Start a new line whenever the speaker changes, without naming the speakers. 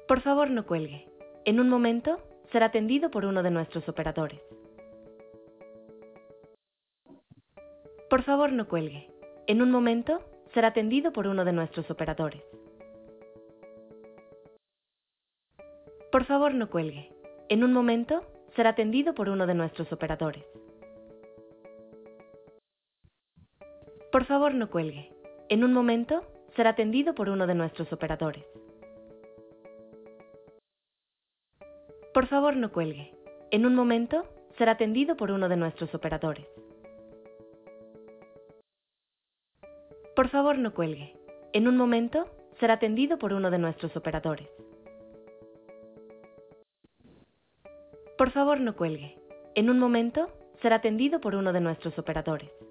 Por favor, no cuelgue. En un momento, será atendido por uno de nuestros operadores. Por favor, no cuelgue. En un momento, será atendido por uno de nuestros operadores. Por favor, no cuelgue. En un momento, será atendido por uno de nuestros operadores. Por favor, no cuelgue. En un momento, será atendido por uno de nuestros operadores. Por favor, no cuelgue. En un momento, será atendido por uno de nuestros operadores. Por favor, no cuelgue. En un momento, será atendido por uno de nuestros operadores. Por favor, no cuelgue. En un momento, será atendido por uno de nuestros operadores.